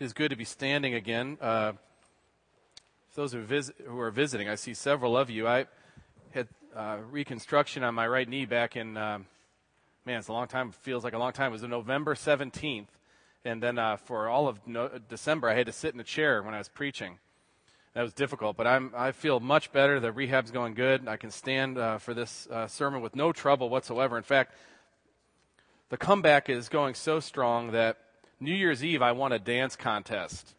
is good to be standing again. For those who are visiting, I see several of you. I had reconstruction on my right knee back in, it's a long time, feels like a long time. It was November 17th. And then for all of December, I had to sit in a chair when I was preaching. That was difficult, but I feel much better. The rehab's going good. I can stand for this sermon with no trouble whatsoever. In fact, the comeback is going so strong that New Year's Eve, I won a dance contest.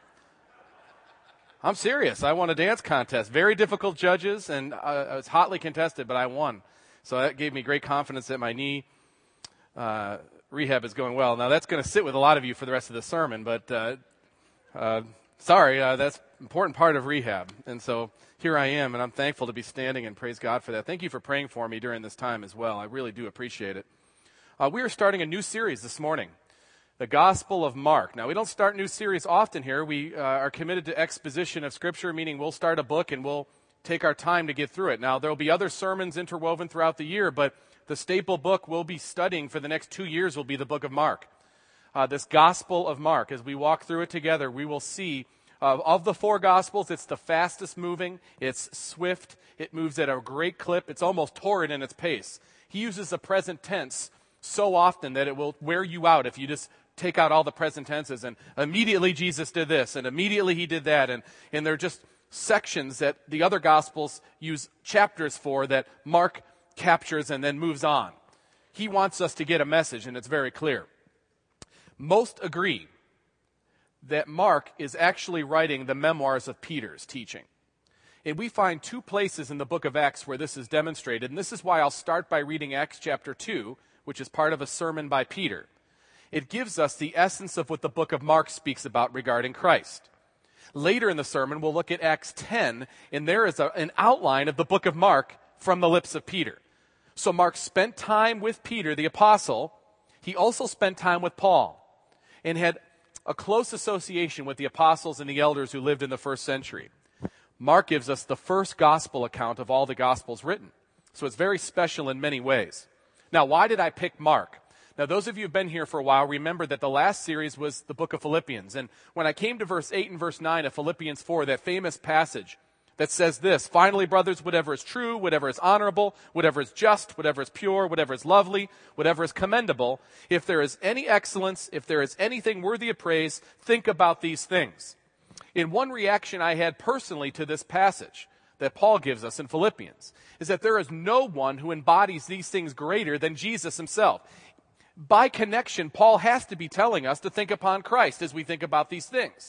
I'm serious. I won a dance contest. Very difficult judges, and it was hotly contested, but I won. So that gave me great confidence that my knee rehab is going well. Now, that's going to sit with a lot of you for the rest of the sermon, but sorry, that's an important part of rehab. And so here I am, and I'm thankful to be standing, and praise God for that. Thank you for praying for me during this time as well. I really do appreciate it. We are starting a new series this morning, the Gospel of Mark. Now, we don't start new series often here. We are committed to exposition of Scripture, meaning we'll start a book and we'll take our time to get through it. Now, there will be other sermons interwoven throughout the year, but the staple book we'll be studying for the next 2 years will be the book of Mark. This Gospel of Mark. As we walk through it together, we will see of the four Gospels, it's the fastest moving, it's swift, it moves at a great clip, it's almost torrid in its pace. He uses the present tense so often that it will wear you out if you just take out all the present tenses and immediately Jesus did this and immediately he did that, and they're just sections that the other Gospels use chapters for that Mark captures and then moves on. He wants us to get a message, and it's very clear. Most agree that Mark is actually writing the memoirs of Peter's teaching. And we find two places in the book of Acts where this is demonstrated, and this is why I'll start by reading Acts chapter 2, which is part of a sermon by Peter. It gives us the essence of what the book of Mark speaks about regarding Christ. Later in the sermon, we'll look at Acts 10, and there is an outline of the book of Mark from the lips of Peter. So Mark spent time with Peter, the apostle. He also spent time with Paul and had a close association with the apostles and the elders who lived in the first century. Mark gives us the first gospel account of all the gospels written. So it's very special in many ways. Now, why did I pick Mark? Now, those of you who have been here for a while remember that the last series was the book of Philippians. And when I came to verse 8 and verse 9 of Philippians 4, that famous passage that says this, "Finally, brothers, whatever is true, whatever is honorable, whatever is just, whatever is pure, whatever is lovely, whatever is commendable, if there is any excellence, if there is anything worthy of praise, think about these things." In one reaction I had personally to this passage that Paul gives us in Philippians is that there is no one who embodies these things greater than Jesus himself. By connection, Paul has to be telling us to think upon Christ as we think about these things.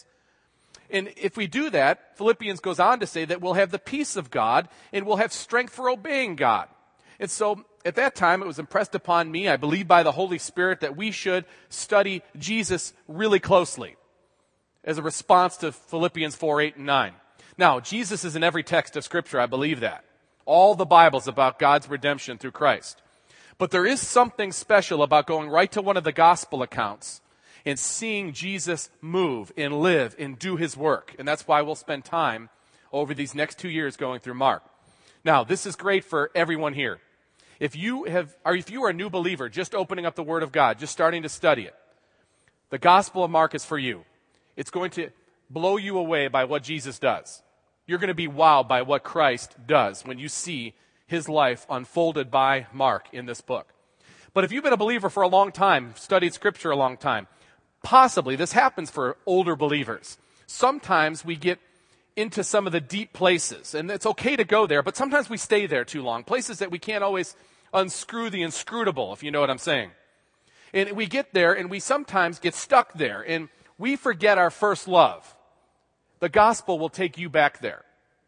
And if we do that, Philippians goes on to say that we'll have the peace of God and we'll have strength for obeying God. And so at that time, it was impressed upon me, I believe by the Holy Spirit, that we should study Jesus really closely as a response to Philippians 4, 8, and 9. Now, Jesus is in every text of Scripture, I believe that. All the Bible's about God's redemption through Christ. But there is something special about going right to one of the gospel accounts and seeing Jesus move and live and do his work. And that's why we'll spend time over these next 2 years going through Mark. Now, this is great for everyone here. If you are a new believer, just opening up the Word of God, just starting to study it, the Gospel of Mark is for you. It's going to blow you away by what Jesus does. You're going to be wowed by what Christ does when you see his life unfolded by Mark in this book. But if you've been a believer for a long time, studied Scripture a long time, possibly this happens for older believers. Sometimes we get into some of the deep places, and it's okay to go there, but sometimes we stay there too long, places that we can't always unscrew the inscrutable, if you know what I'm saying. And we get there, and we sometimes get stuck there, and we forget our first love. The gospel will take you back there.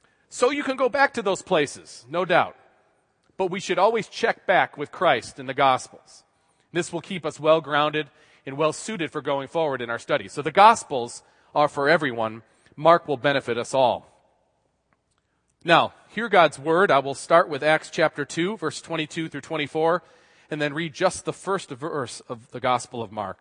So you can go back to those places, no doubt. But we should always check back with Christ in the Gospels. This will keep us well grounded and well suited for going forward in our studies. So the Gospels are for everyone. Mark will benefit us all. Now, hear God's word. I will start with Acts chapter 2, verse 22 through 24, and then read just the first verse of the Gospel of Mark.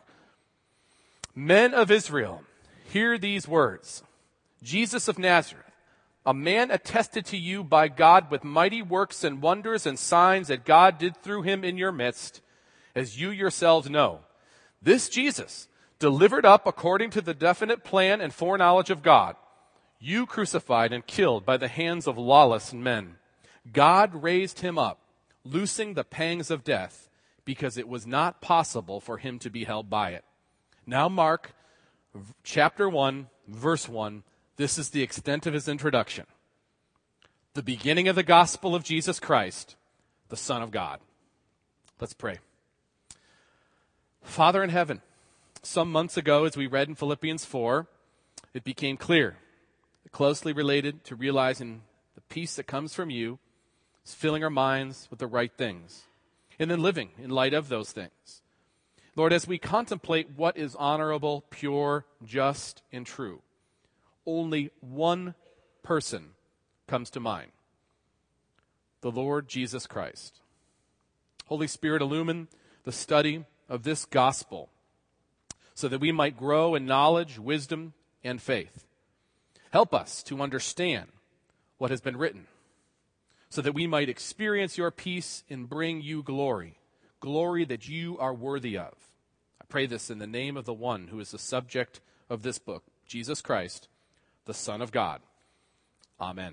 "Men of Israel, hear these words. Jesus of Nazareth, a man attested to you by God with mighty works and wonders and signs that God did through him in your midst, as you yourselves know. This Jesus, delivered up according to the definite plan and foreknowledge of God, you crucified and killed by the hands of lawless men. God raised him up, loosing the pangs of death, because it was not possible for him to be held by it. Now Mark, chapter 1, verse 1, this is the extent of his introduction. The beginning of the gospel of Jesus Christ, the Son of God. Let's pray. Father in heaven, some months ago, as we read in Philippians 4, it became clear, closely related to realizing the peace that comes from you is filling our minds with the right things, and then living in light of those things. Lord, as we contemplate what is honorable, pure, just, and true, only one person comes to mind, the Lord Jesus Christ. Holy Spirit, illumine the study of this gospel so that we might grow in knowledge, wisdom, and faith. Help us to understand what has been written so that we might experience your peace and bring you glory, glory that you are worthy of. I pray this in the name of the one who is the subject of this book, Jesus Christ, the Son of God. Amen.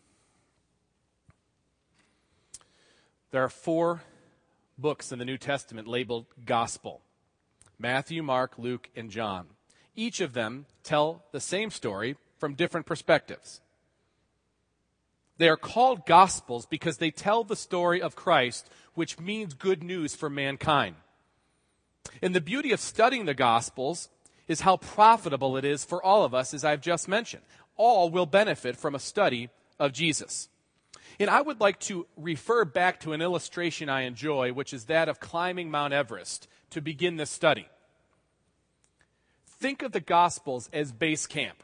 There are 4 books in the New Testament labeled gospel: Matthew, Mark, Luke, and John. Each of them tell the same story from different perspectives. They are called gospels because they tell the story of Christ, which means good news for mankind. And the beauty of studying the gospels is how profitable it is for all of us, as I've just mentioned. All will benefit from a study of Jesus. And I would like to refer back to an illustration I enjoy, which is that of climbing Mount Everest, to begin this study. Think of the Gospels as base camp.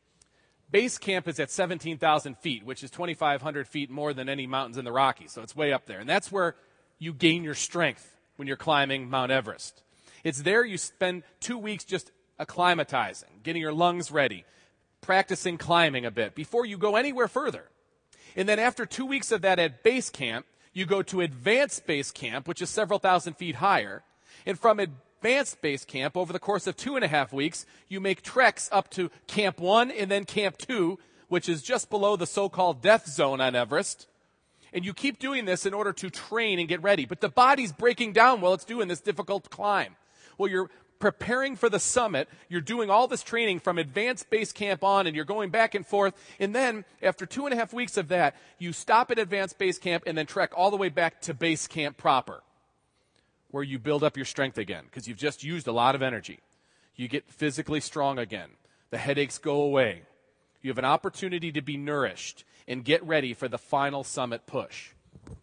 Base camp is at 17,000 feet, which is 2,500 feet more than any mountains in the Rockies, so it's way up there. And that's where you gain your strength when you're climbing Mount Everest. It's there you spend 2 weeks just acclimatizing, getting your lungs ready, practicing climbing a bit before you go anywhere further. And then after 2 weeks of that at base camp, you go to advanced base camp, which is several thousand feet higher. And from advanced base camp, over the course of 2.5 weeks, you make treks up to Camp 1 and then Camp 2, which is just below the so-called death zone on Everest. And you keep doing this in order to train and get ready. But the body's breaking down while it's doing this difficult climb. Well, you're preparing for the summit, you're doing all this training from advanced base camp on, and you're going back and forth, and then after 2.5 weeks of that, you stop at advanced base camp and then trek all the way back to base camp proper, where you build up your strength again, because you've just used a lot of energy. You get physically strong again. The headaches go away. You have an opportunity to be nourished and get ready for the final summit push.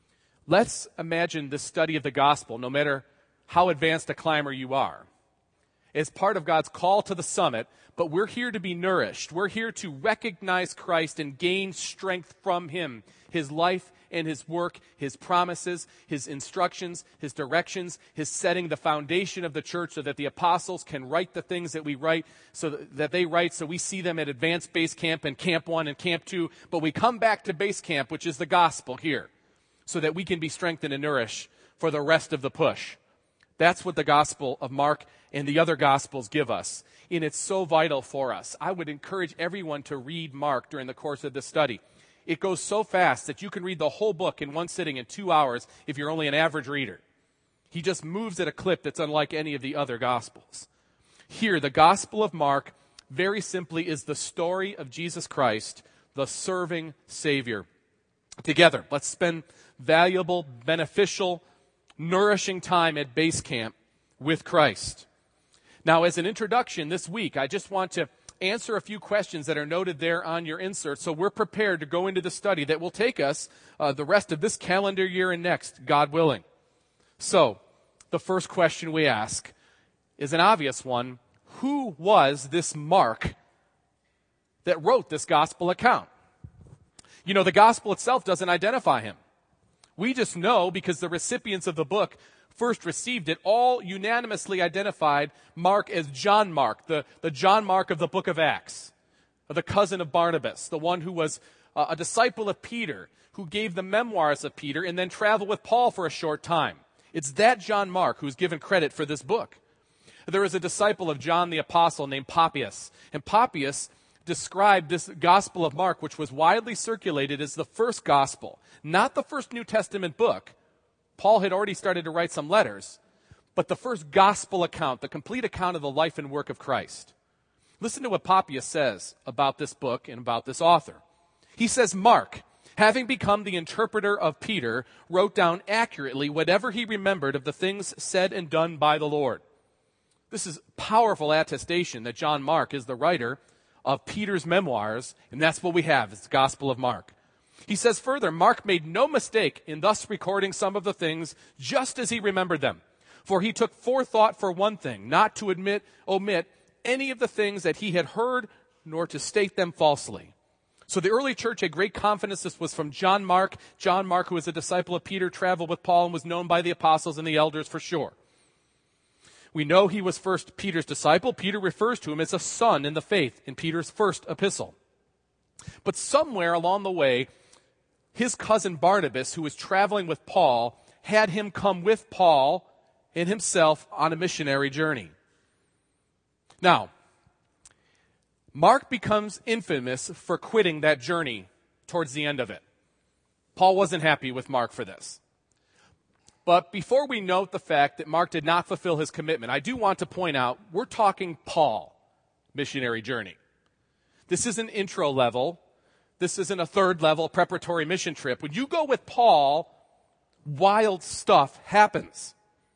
Let's imagine this study of the gospel, no matter how advanced a climber you are, as part of God's call to the summit, but we're here to be nourished. We're here to recognize Christ and gain strength from him, his life and his work, his promises, his instructions, his directions, his setting the foundation of the church so that the apostles can write the things that we write, so that they write, so we see them at advanced base camp and Camp 1 and Camp 2, but we come back to base camp, which is the gospel here, so that we can be strengthened and nourished for the rest of the push. That's what the Gospel of Mark and the other Gospels give us, and it's so vital for us. I would encourage everyone to read Mark during the course of this study. It goes so fast that you can read the whole book in one sitting in 2 hours if you're only an average reader. He just moves at a clip that's unlike any of the other Gospels. Here, the Gospel of Mark, very simply, is the story of Jesus Christ, the serving Savior. Together, let's spend valuable, beneficial, nourishing time at base camp with Christ. Now, as an introduction this week, I just want to answer a few questions that are noted there on your insert, so we're prepared to go into the study that will take us the rest of this calendar year and next, God willing. So, the first question we ask is an obvious one. Who was this Mark that wrote this gospel account? You know, the gospel itself doesn't identify him. We just know, because the recipients of the book first received it, all unanimously identified Mark as John Mark, the John Mark of the book of Acts, the cousin of Barnabas, the one who was a disciple of Peter, who gave the memoirs of Peter and then traveled with Paul for a short time. It's that John Mark who's given credit for this book. There was a disciple of John the Apostle named Papias, and Papias described this Gospel of Mark, which was widely circulated, as the first gospel, not the first New Testament book. Paul had already started to write some letters, but the first gospel account, the complete account of the life and work of Christ. Listen to what Papias says about this book and about this author. He says, Mark, having become the interpreter of Peter, wrote down accurately whatever he remembered of the things said and done by the Lord. This is powerful attestation that John Mark is the writer of Peter's memoirs, and that's what we have, it's the Gospel of Mark. He says further, Mark made no mistake in thus recording some of the things just as he remembered them. For he took forethought for one thing, not to omit any of the things that he had heard, nor to state them falsely. So the early church had great confidence this was from John Mark. John Mark, who was a disciple of Peter, traveled with Paul and was known by the apostles and the elders for sure. We know he was first Peter's disciple. Peter refers to him as a son in the faith in Peter's first epistle. But somewhere along the way, his cousin Barnabas, who was traveling with Paul, had him come with Paul and himself on a missionary journey. Now, Mark becomes infamous for quitting that journey towards the end of it. Paul wasn't happy with Mark for this. But before we note the fact that Mark did not fulfill his commitment, I do want to point out, we're talking Paul missionary journey. This is an intro level. This isn't a third level preparatory mission trip. When you go with Paul, wild stuff happens.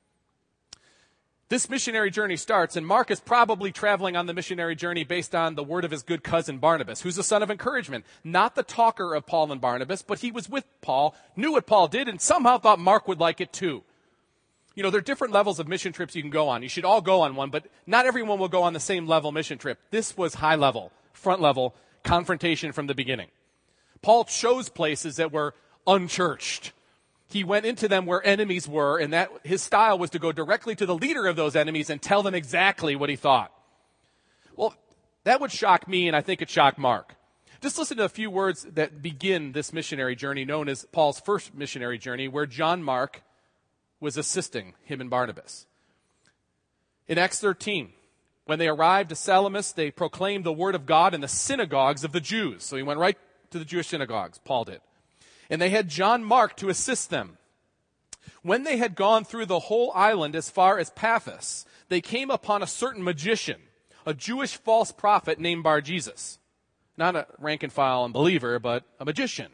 This missionary journey starts, and Mark is probably traveling on the missionary journey based on the word of his good cousin Barnabas, who's a son of encouragement. Not the talker of Paul and Barnabas, but he was with Paul, knew what Paul did, and somehow thought Mark would like it too. You know, there are different levels of mission trips you can go on. You should all go on one, but not everyone will go on the same level mission trip. This was high level, front level, confrontation from the beginning. Paul chose places that were unchurched. He went into them where enemies were, and that his style was to go directly to the leader of those enemies and tell them exactly what he thought. Well, that would shock me, and I think it shocked Mark. Just listen to a few words that begin this missionary journey, known as Paul's first missionary journey, where John Mark was assisting him and Barnabas. In Acts 13, when they arrived to Salamis, they proclaimed the word of God in the synagogues of the Jews. So he went right to the Jewish synagogues, Paul did. And they had John Mark to assist them. When they had gone through the whole island as far as Paphos, they came upon a certain magician, a Jewish false prophet named Bar-Jesus. Not a rank and file unbeliever, but a magician.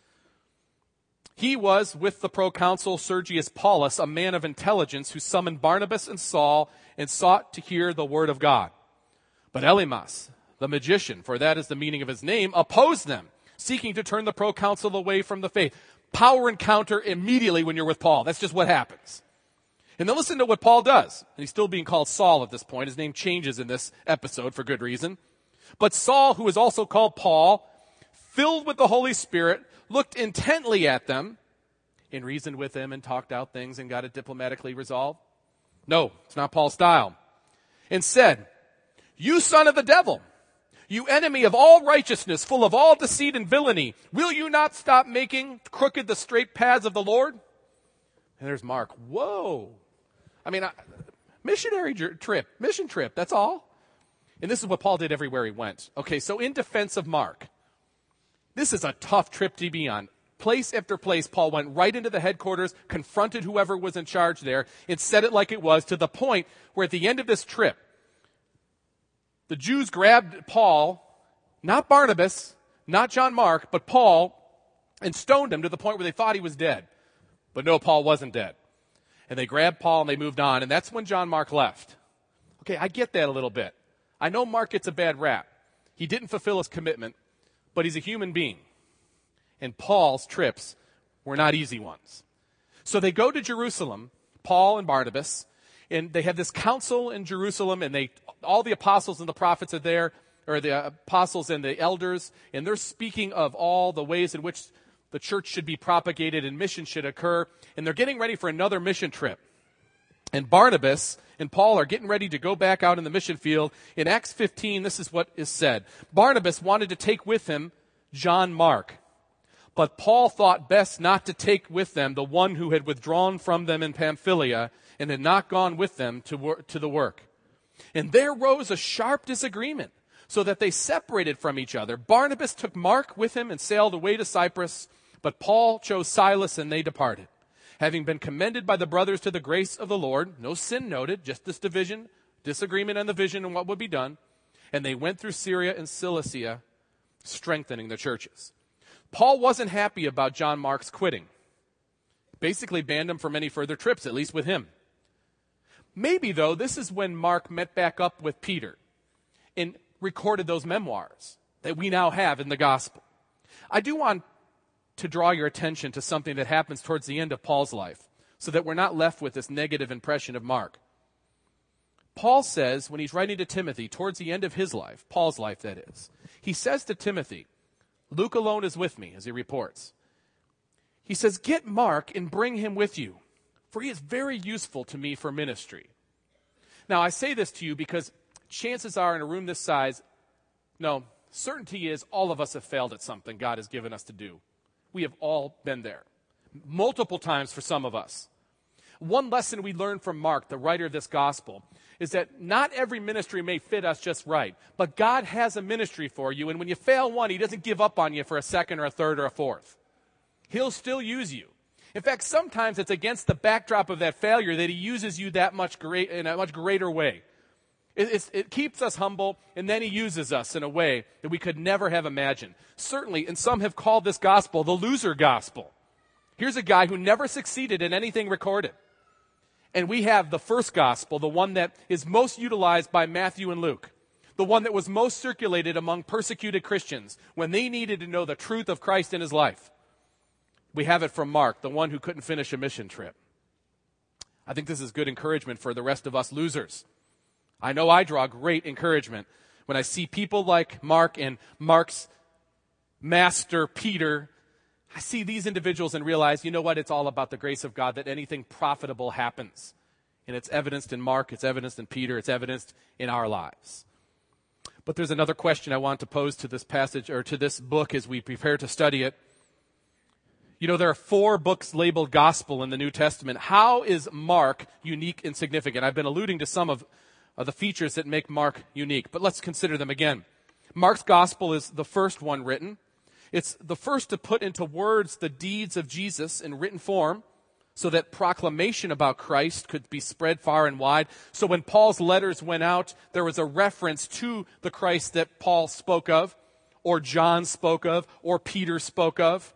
He was with the proconsul Sergius Paulus, a man of intelligence, who summoned Barnabas and Saul and sought to hear the word of God. But Elymas, the magician, for that is the meaning of his name, opposed them, seeking to turn the proconsul away from the faith. Power encounter immediately when you're with Paul. That's just what happens. And then listen to what Paul does. And he's still being called Saul at this point. His name changes in this episode for good reason. But Saul, who is also called Paul, filled with the Holy Spirit, looked intently at them and reasoned with them and talked out things and got it diplomatically resolved. No, it's not Paul's style. And said, "You son of the devil, you enemy of all righteousness, full of all deceit and villainy, will you not stop making crooked the straight paths of the Lord?" And there's Mark. Whoa. I mean, missionary trip, mission trip, that's all. And this is what Paul did everywhere he went. Okay, so in defense of Mark, this is a tough trip to be on. Place after place, Paul went right into the headquarters, confronted whoever was in charge there, and said it like it was, to the point where at the end of this trip, the Jews grabbed Paul, not Barnabas, not John Mark, but Paul, and stoned him to the point where they thought he was dead. But no, Paul wasn't dead. And they grabbed Paul and they moved on, and that's when John Mark left. Okay, I get that a little bit. I know Mark gets a bad rap. He didn't fulfill his commitment, but he's a human being. And Paul's trips were not easy ones. So they go to Jerusalem, Paul and Barnabas, and they have this council in Jerusalem, and all the apostles and the prophets are there, or the apostles and the elders, and they're speaking of all the ways in which the church should be propagated and mission should occur, and they're getting ready for another mission trip. And Barnabas and Paul are getting ready to go back out in the mission field. In Acts 15, this is what is said. Barnabas wanted to take with him John Mark, but Paul thought best not to take with them the one who had withdrawn from them in Pamphylia and had not gone with them to the work. And there rose a sharp disagreement, so that they separated from each other. Barnabas took Mark with him and sailed away to Cyprus, but Paul chose Silas and they departed. Having been commended by the brothers to the grace of the Lord, no sin noted, just this disagreement on the vision and what would be done. And they went through Syria and Cilicia, strengthening the churches. Paul wasn't happy about John Mark's quitting. Basically banned him from any further trips, at least with him. Maybe, though, this is when Mark met back up with Peter and recorded those memoirs that we now have in the gospel. I do want to draw your attention to something that happens towards the end of Paul's life, so that we're not left with this negative impression of Mark. Paul says, when he's writing to Timothy, towards the end of his life, Paul's life that is, he says to Timothy, Luke alone is with me, as he reports. He says, get Mark and bring him with you, for he is very useful to me for ministry. Now, I say this to you because chances are in a room this size, certainty is all of us have failed at something God has given us to do. We have all been there, multiple times for some of us. One lesson we learned from Mark, the writer of this gospel, is that not every ministry may fit us just right, but God has a ministry for you, and when you fail one, he doesn't give up on you for a second or a third or a fourth. He'll still use you. In fact, sometimes it's against the backdrop of that failure that he uses you in a much greater way. It keeps us humble, and then he uses us in a way that we could never have imagined. Certainly, and some have called this gospel the loser gospel. Here's a guy who never succeeded in anything recorded. And we have the first gospel, the one that is most utilized by Matthew and Luke, the one that was most circulated among persecuted Christians when they needed to know the truth of Christ in his life. We have it from Mark, the one who couldn't finish a mission trip. I think this is good encouragement for the rest of us losers. I know I draw great encouragement when I see people like Mark and Mark's master, Peter. I see these individuals and realize, you know what, it's all about the grace of God that anything profitable happens. And it's evidenced in Mark, it's evidenced in Peter, it's evidenced in our lives. But there's another question I want to pose to this passage, or to this book as we prepare to study it. You know, there are 4 books labeled gospel in the New Testament. How is Mark unique and significant? I've been alluding to some of the features that make Mark unique, but let's consider them again. Mark's gospel is the first one written. It's the first to put into words the deeds of Jesus in written form so that proclamation about Christ could be spread far and wide. So when Paul's letters went out, there was a reference to the Christ that Paul spoke of, or John spoke of, or Peter spoke of.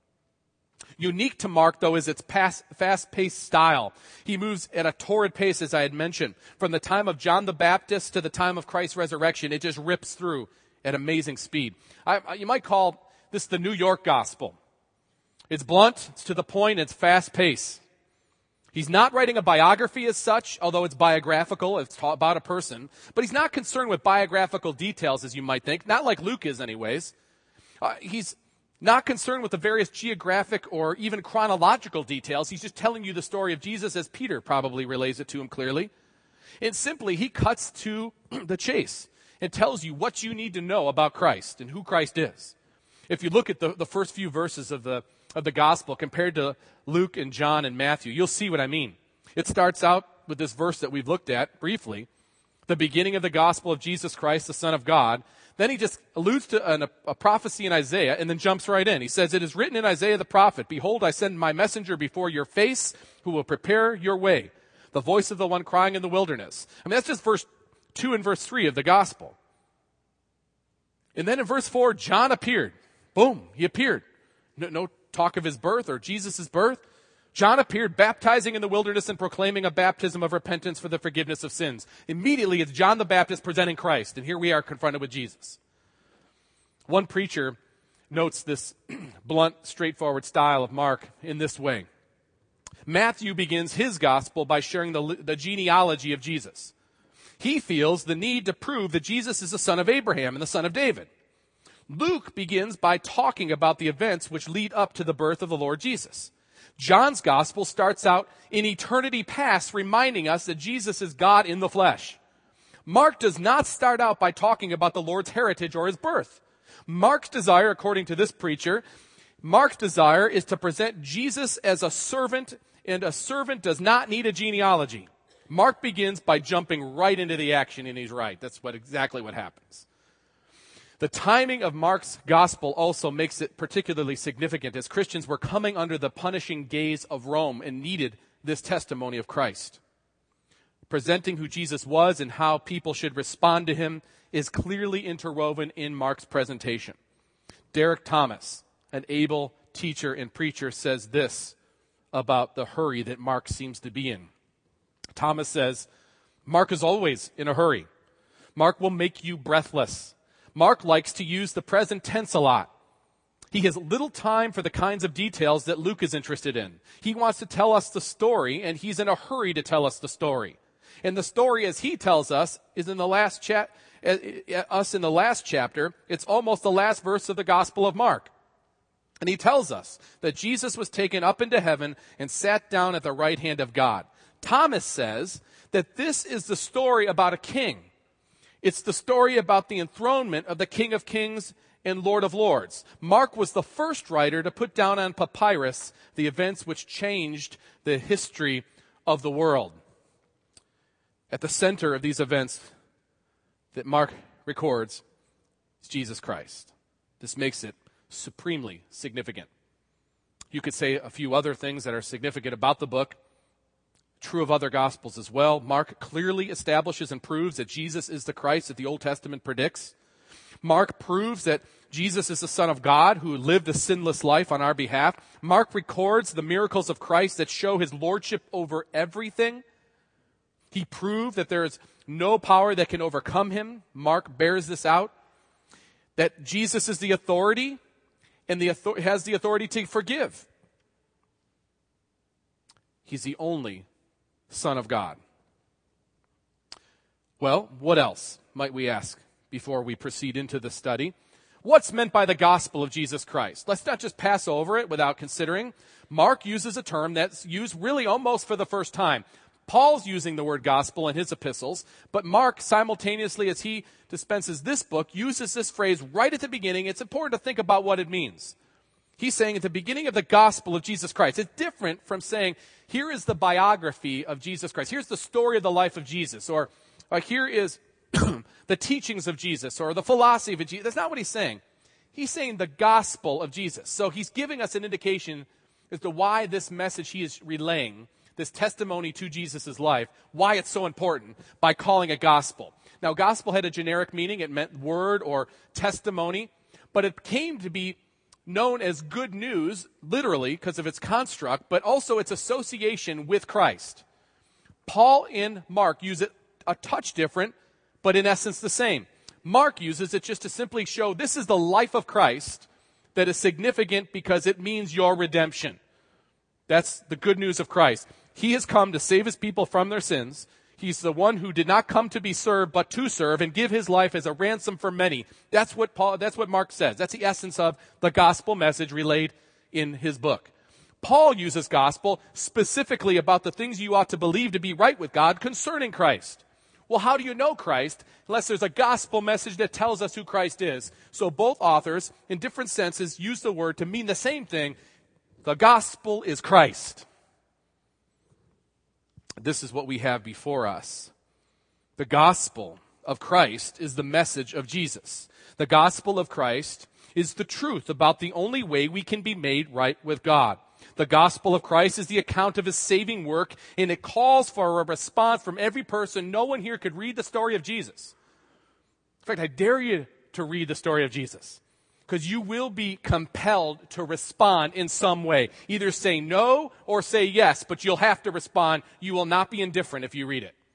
Unique to Mark, though, is its fast-paced style. He moves at a torrid pace, as I had mentioned. From the time of John the Baptist to the time of Christ's resurrection, it just rips through at amazing speed. You might call this the New York gospel. It's blunt, it's to the point, it's fast-paced. He's not writing a biography as such, although it's biographical, it's about a person. But he's not concerned with biographical details, as you might think. Not like Luke is, anyways. He's not concerned with the various geographic or even chronological details. He's just telling you the story of Jesus as Peter probably relays it to him clearly. And simply, he cuts to the chase and tells you what you need to know about Christ and who Christ is. If you look at the first few verses of the gospel compared to Luke and John and Matthew, you'll see what I mean. It starts out with this verse that we've looked at briefly, the beginning of the gospel of Jesus Christ, the Son of God. Then he just alludes to a prophecy in Isaiah and then jumps right in. He says, it is written in Isaiah the prophet, behold, I send my messenger before your face who will prepare your way, the voice of the one crying in the wilderness. I mean, that's just verse 2 and verse 3 of the gospel. And then in verse 4, John appeared. Boom, he appeared. No talk of his birth or Jesus' birth. John appeared baptizing in the wilderness and proclaiming a baptism of repentance for the forgiveness of sins. Immediately, it's John the Baptist presenting Christ, and here we are confronted with Jesus. One preacher notes this blunt, straightforward style of Mark in this way. Matthew begins his gospel by sharing the genealogy of Jesus. He feels the need to prove that Jesus is the son of Abraham and the son of David. Luke begins by talking about the events which lead up to the birth of the Lord Jesus. John's gospel starts out in eternity past, reminding us that Jesus is God in the flesh. Mark does not start out by talking about the Lord's heritage or his birth. Mark's desire, according to this preacher, Mark's desire is to present Jesus as a servant, and a servant does not need a genealogy. Mark begins by jumping right into the action, and he's right. That's exactly what happens. The timing of Mark's gospel also makes it particularly significant, as Christians were coming under the punishing gaze of Rome and needed this testimony of Christ. Presenting who Jesus was and how people should respond to him is clearly interwoven in Mark's presentation. Derek Thomas, an able teacher and preacher, says this about the hurry that Mark seems to be in. Thomas says, Mark is always in a hurry. Mark will make you breathless. Mark likes to use the present tense a lot. He has little time for the kinds of details that Luke is interested in. He wants to tell us the story, and he's in a hurry to tell us the story. And the story, as he tells us, is in the last chapter. It's almost the last verse of the Gospel of Mark. And he tells us that Jesus was taken up into heaven and sat down at the right hand of God. Thomas says that this is the story about a king. It's the story about the enthronement of the King of Kings and Lord of Lords. Mark was the first writer to put down on papyrus the events which changed the history of the world. At the center of these events that Mark records is Jesus Christ. This makes it supremely significant. You could say a few other things that are significant about the book. True of other Gospels as well. Mark clearly establishes and proves that Jesus is the Christ that the Old Testament predicts. Mark proves that Jesus is the Son of God who lived a sinless life on our behalf. Mark records the miracles of Christ that show his lordship over everything. He proved that there is no power that can overcome him. Mark bears this out. That Jesus is the authority and has the authority to forgive. He's the only Son of God. Well, what else, might we ask, before we proceed into the study? What's meant by the gospel of Jesus Christ? Let's not just pass over it without considering. Mark uses a term that's used really almost for the first time. Paul's using the word gospel in his epistles, but Mark, simultaneously as he dispenses this book, uses this phrase right at the beginning. It's important to think about what it means. He's saying at the beginning of the gospel of Jesus Christ. It's different from saying, here is the biography of Jesus Christ. Here's the story of the life of Jesus. Or here is the teachings of Jesus or the philosophy of Jesus. That's not what he's saying. He's saying the gospel of Jesus. So he's giving us an indication as to why this message he is relaying, this testimony to Jesus' life, why it's so important by calling it gospel. Now, gospel had a generic meaning. It meant word or testimony, but it came to be known as good news, literally, because of its construct, but also its association with Christ. Paul and Mark use it a touch different, but in essence the same. Mark uses it just to simply show this is the life of Christ that is significant because it means your redemption. That's the good news of Christ. He has come to save his people from their sins. He's the one who did not come to be served, but to serve and give his life as a ransom for many. That's what Mark says. That's the essence of the gospel message relayed in his book. Paul uses gospel specifically about the things you ought to believe to be right with God concerning Christ. Well, how do you know Christ unless there's a gospel message that tells us who Christ is? So both authors, in different senses, use the word to mean the same thing. The gospel is Christ. This is what we have before us. The gospel of Christ is the message of Jesus. The gospel of Christ is the truth about the only way we can be made right with God. The gospel of Christ is the account of his saving work, and it calls for a response from every person. No one here could read the story of Jesus. In fact, I dare you to read the story of Jesus, because you will be compelled to respond in some way. Either say no or say yes, but you'll have to respond. You will not be indifferent if you read it.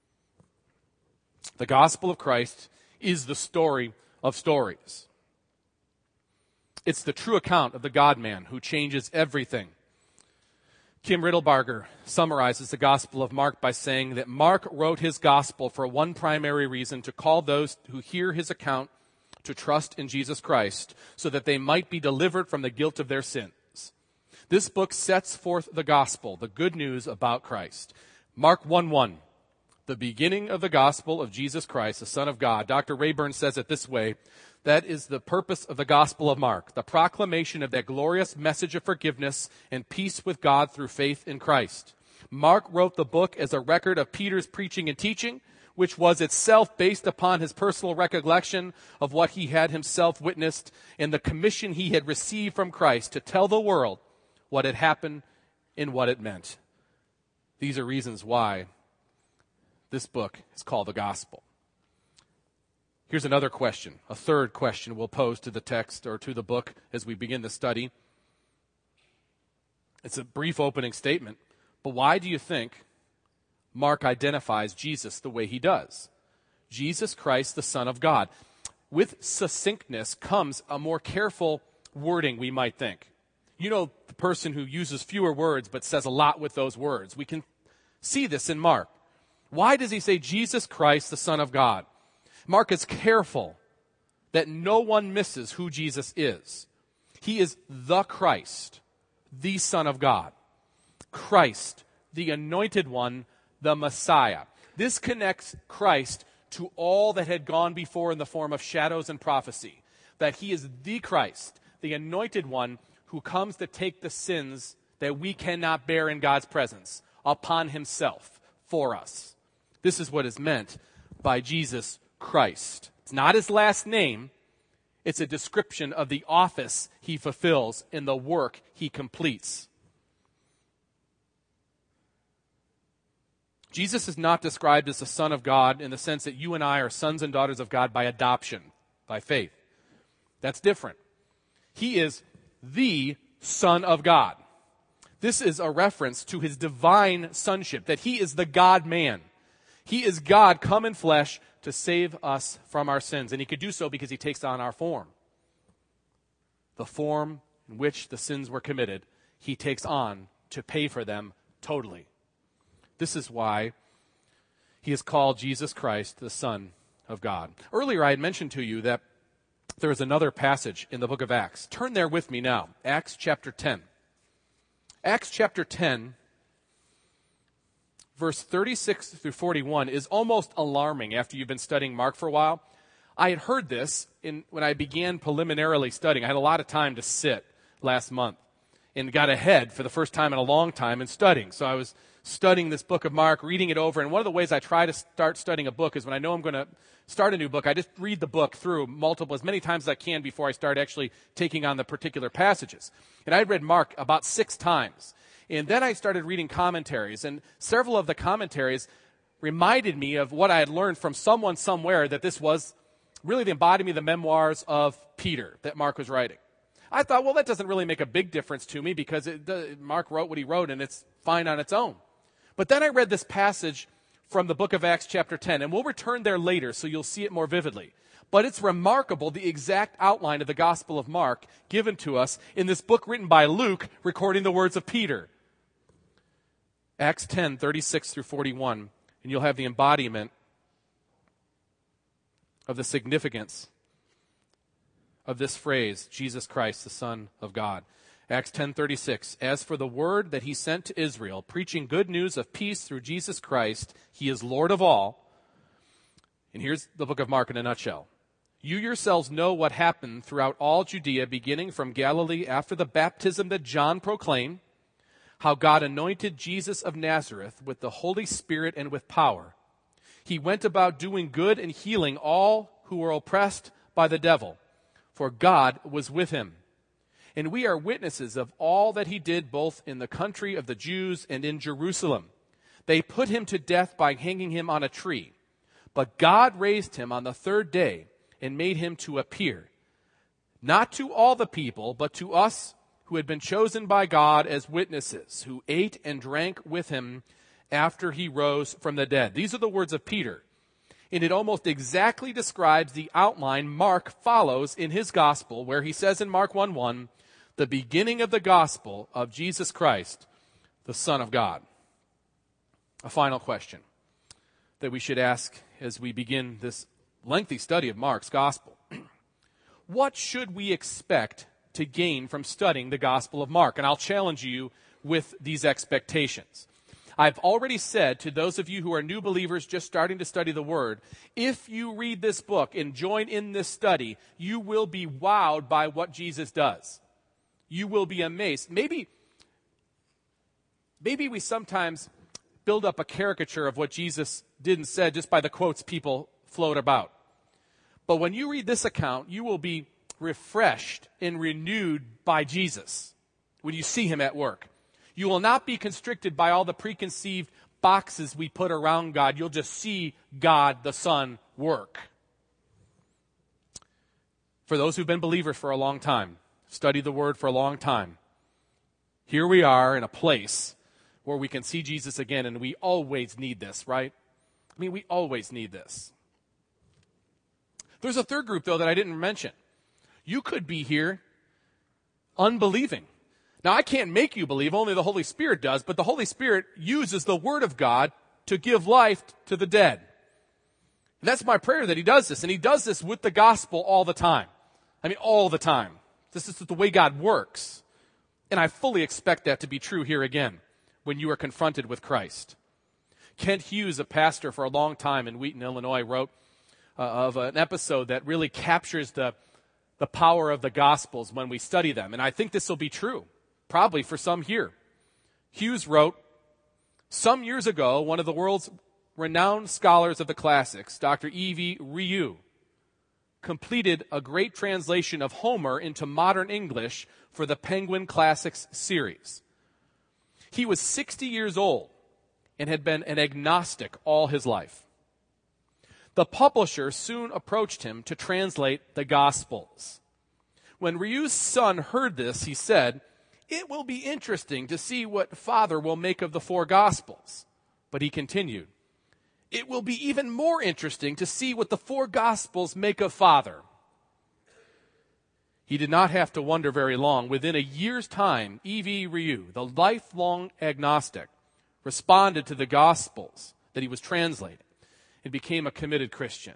The gospel of Christ is the story of stories. It's the true account of the God-man who changes everything. Kim Riddlebarger summarizes the Gospel of Mark by saying that Mark wrote his gospel for one primary reason: to call those who hear his account to trust in Jesus Christ so that they might be delivered from the guilt of their sins. This book sets forth the gospel, the good news about Christ. Mark 1:1, the beginning of the gospel of Jesus Christ, the Son of God. Dr. Rayburn says it this way: that is the purpose of the Gospel of Mark, the proclamation of that glorious message of forgiveness and peace with God through faith in Christ. Mark wrote the book as a record of Peter's preaching and teaching, which was itself based upon his personal recollection of what he had himself witnessed and the commission he had received from Christ to tell the world what had happened and what it meant. These are reasons why this book is called the Gospel. Here's another question, a third question we'll pose to the text or to the book as we begin the study. It's a brief opening statement, but why do you think Mark identifies Jesus the way he does? Jesus Christ, the Son of God. With succinctness comes a more careful wording, we might think. You know, the person who uses fewer words but says a lot with those words. We can see this in Mark. Why does he say Jesus Christ, the Son of God? Mark is careful that no one misses who Jesus is. He is the Christ, the Son of God. Christ, the Anointed One, the Messiah. This connects Christ to all that had gone before in the form of shadows and prophecy. That he is the Christ, the Anointed One, who comes to take the sins that we cannot bear in God's presence upon himself for us. This is what is meant by Jesus Christ. It's not his last name. It's a description of the office he fulfills in the work he completes. Jesus is not described as the Son of God in the sense that you and I are sons and daughters of God by adoption, by faith. That's different. He is the Son of God. This is a reference to his divine sonship, that he is the God-man. He is God come in flesh to save us from our sins. And he could do so because he takes on our form. The form in which the sins were committed, he takes on to pay for them totally. This is why he is called Jesus Christ, the Son of God. Earlier I had mentioned to you that there is another passage in the book of Acts. Turn there with me now. Acts chapter 10. Acts chapter 10, verse 36 through 41 is almost alarming after you've been studying Mark for a while. I had heard this when I began preliminarily studying. I had a lot of time to sit last month and got ahead for the first time in a long time in studying. So I was studying this book of Mark, reading it over, and one of the ways I try to start studying a book is when I know I'm going to start a new book, I just read the book through as many times as I can before I start actually taking on the particular passages. And I had read Mark about 6 times. And then I started reading commentaries, and several of the commentaries reminded me of what I had learned from someone somewhere, that this was really the embodiment of the memoirs of Peter that Mark was writing. I thought, well, that doesn't really make a big difference to me because Mark wrote what he wrote, and it's fine on its own. But then I read this passage from the book of Acts chapter 10, and we'll return there later so you'll see it more vividly. But it's remarkable, the exact outline of the Gospel of Mark given to us in this book written by Luke, recording the words of Peter. Acts 10, 36 through 41, and you'll have the embodiment of the significance of this phrase, Jesus Christ, the Son of God. Acts 10:36, as for the word that he sent to Israel, preaching good news of peace through Jesus Christ, he is Lord of all. And here's the book of Mark in a nutshell. You yourselves know what happened throughout all Judea, beginning from Galilee after the baptism that John proclaimed, how God anointed Jesus of Nazareth with the Holy Spirit and with power. He went about doing good and healing all who were oppressed by the devil, for God was with him. And we are witnesses of all that he did both in the country of the Jews and in Jerusalem. They put him to death by hanging him on a tree. But God raised him on the 3rd day and made him to appear, not to all the people, but to us who had been chosen by God as witnesses, who ate and drank with him after he rose from the dead. These are the words of Peter. And it almost exactly describes the outline Mark follows in his gospel, where he says in Mark 1:1, the beginning of the gospel of Jesus Christ, the Son of God. A final question that we should ask as we begin this lengthy study of Mark's gospel. What should we expect to gain from studying the Gospel of Mark? And I'll challenge you with these expectations. I've already said to those of you who are new believers just starting to study the Word, if you read this book and join in this study, you will be wowed by what Jesus does. You will be amazed. Maybe we sometimes build up a caricature of what Jesus did and said just by the quotes people float about. But when you read this account, you will be refreshed and renewed by Jesus when you see him at work. You will not be constricted by all the preconceived boxes we put around God. You'll just see God the Son work. For those who've been believers for a long time, studied the Word for a long time, here we are in a place where we can see Jesus again, and we always need this, right? I mean, we always need this. There's a third group, though, that I didn't mention. You could be here unbelieving. Now, I can't make you believe, only the Holy Spirit does, but the Holy Spirit uses the Word of God to give life to the dead. And that's my prayer, that he does this, and he does this with the gospel all the time. I mean, all the time. This is the way God works. And I fully expect that to be true here again when you are confronted with Christ. Kent Hughes, a pastor for a long time in Wheaton, Illinois, wrote of an episode that really captures the power of the Gospels when we study them. And I think this will be true, probably for some here. Hughes wrote, "Some years ago, one of the world's renowned scholars of the classics, Dr. E.V. Ryu, completed a great translation of Homer into modern English for the Penguin Classics series. He was 60 years old and had been an agnostic all his life. The publisher soon approached him to translate the Gospels. When Ryu's son heard this, he said, 'It will be interesting to see what Father will make of the four Gospels.' But he continued, 'It will be even more interesting to see what the four Gospels make of Father.' He did not have to wonder very long. Within a year's time, E.V. Ryu, the lifelong agnostic, responded to the Gospels that he was translating and became a committed Christian.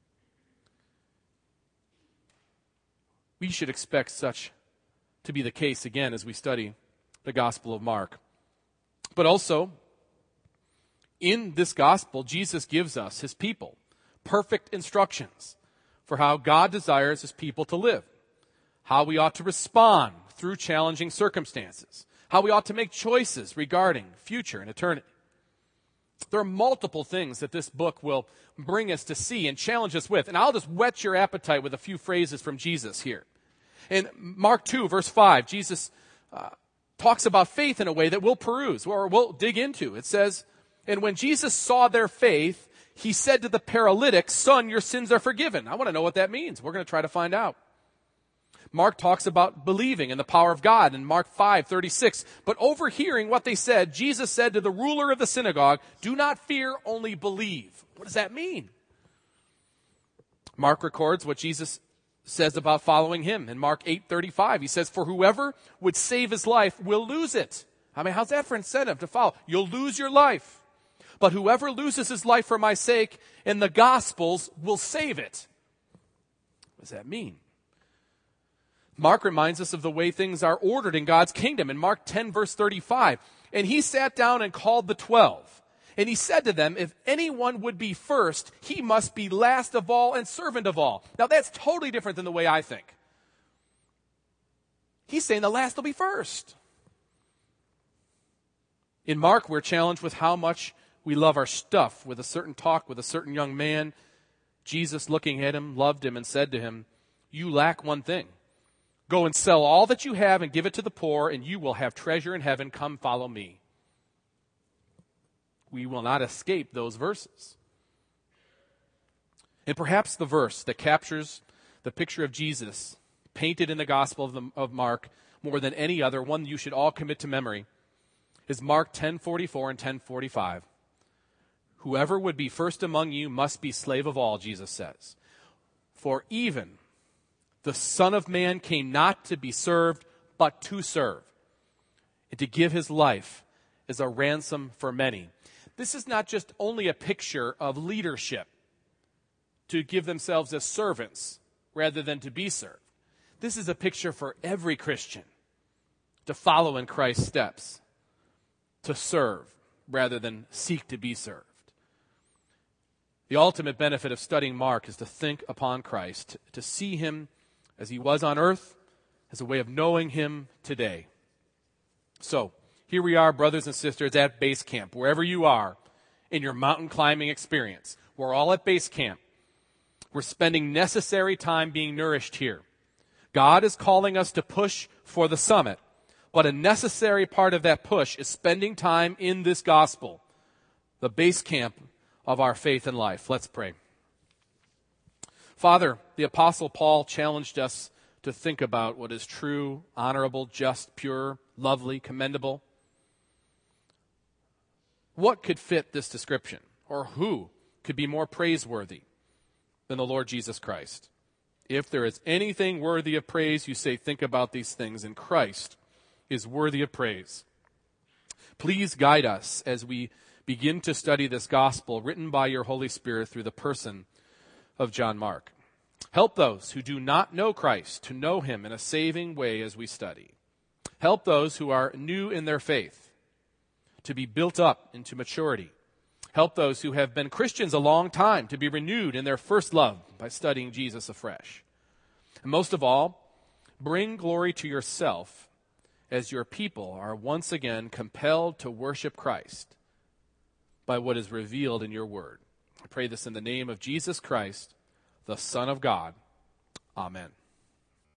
We should expect such to be the case again as we study the Gospel of Mark. But also, in this Gospel, Jesus gives us, his people, perfect instructions for how God desires his people to live, how we ought to respond through challenging circumstances, how we ought to make choices regarding future and eternity. There are multiple things that this book will bring us to see and challenge us with. And I'll just whet your appetite with a few phrases from Jesus here. In Mark 2, verse 5, Jesus talks about faith in a way that we'll peruse or we'll dig into. It says, "And when Jesus saw their faith, he said to the paralytic, 'Son, your sins are forgiven.'" I want to know what that means. We're going to try to find out. Mark talks about believing and the power of God in Mark 5:36. But overhearing what they said, Jesus said to the ruler of the synagogue, "Do not fear, only believe." What does that mean? Mark records what Jesus says about following him. In Mark 8:35, he says, "For whoever would save his life will lose it." I mean, how's that for incentive to follow? You'll lose your life. "But whoever loses his life for my sake and the Gospels will save it." What does that mean? Mark reminds us of the way things are ordered in God's kingdom. In Mark 10, verse 35, "And he sat down and called the 12. And he said to them, 'If anyone would be first, he must be last of all and servant of all.'" Now that's totally different than the way I think. He's saying the last will be first. In Mark, we're challenged with how much we love our stuff. With a certain talk with a certain young man, Jesus, looking at him, loved him and said to him, "You lack one thing. Go and sell all that you have and give it to the poor, and you will have treasure in heaven. Come, follow me." We will not escape those verses. And perhaps the verse that captures the picture of Jesus painted in the Gospel of Mark more than any other, one you should all commit to memory, is Mark 10:44 and 10:45. "Whoever would be first among you must be slave of all," Jesus says. "For even the Son of Man came not to be served, but to serve, and to give his life as a ransom for many." This is not just only a picture of leadership to give themselves as servants rather than to be served. This is a picture for every Christian to follow in Christ's steps, to serve rather than seek to be served. The ultimate benefit of studying Mark is to think upon Christ, to see him as he was on earth, as a way of knowing him today. So, Here we are, brothers and sisters, at base camp, wherever you are in your mountain climbing experience. We're all at base camp. We're spending necessary time being nourished here. God is calling us to push for the summit, but a necessary part of that push is spending time in this gospel, the base camp of our faith and life. Let's pray. Father, the Apostle Paul challenged us to think about what is true, honorable, just, pure, lovely, commendable. What could fit this description? Or who could be more praiseworthy than the Lord Jesus Christ? If there is anything worthy of praise, you say, think about these things, and Christ is worthy of praise. Please guide us as we begin to study this gospel written by your Holy Spirit through the person of John Mark. Help those who do not know Christ to know him in a saving way as we study. Help those who are new in their faith to be built up into maturity. Help those who have been Christians a long time to be renewed in their first love by studying Jesus afresh. And most of all, bring glory to yourself as your people are once again compelled to worship Christ by what is revealed in your word. I pray this in the name of Jesus Christ, the Son of God. Amen.